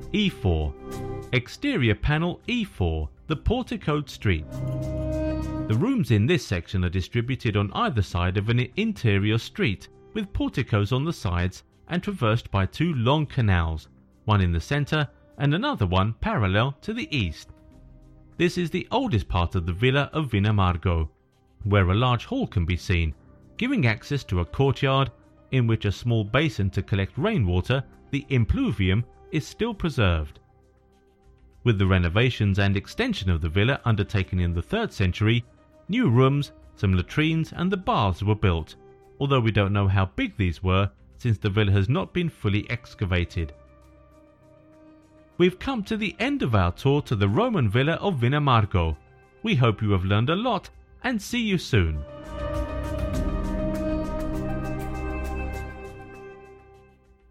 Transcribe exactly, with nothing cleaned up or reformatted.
E four. Exterior panel E four, the porticoed street. The rooms in this section are distributed on either side of an interior street, with porticos on the sides and traversed by two long canals, one in the centre and another one parallel to the east. This is the oldest part of the villa of Vinamargo, where a large hall can be seen, giving access to a courtyard in which a small basin to collect rainwater, the impluvium, is still preserved. With the renovations and extension of the villa undertaken in the third century, new rooms, some latrines and the baths were built, although we don't know how big these were since the villa has not been fully excavated. We've come to the end of our tour to the Roman villa of Vinamargo. We hope you have learned a lot and see you soon.